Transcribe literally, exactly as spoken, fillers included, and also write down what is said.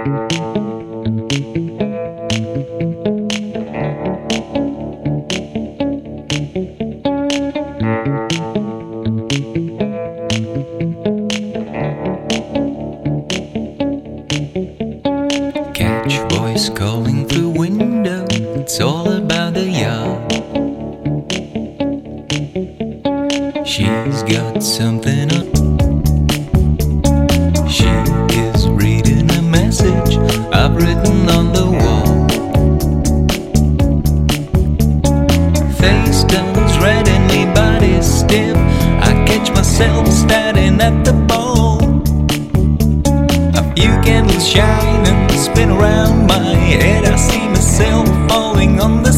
Catch voice calling through window, it's all about the yard. She's got something on. She is reading a message I've written on the wall. Face turns red and my body's stiff. I catch myself staring at the ball. A few candles shine and spin around my head. I see myself falling on the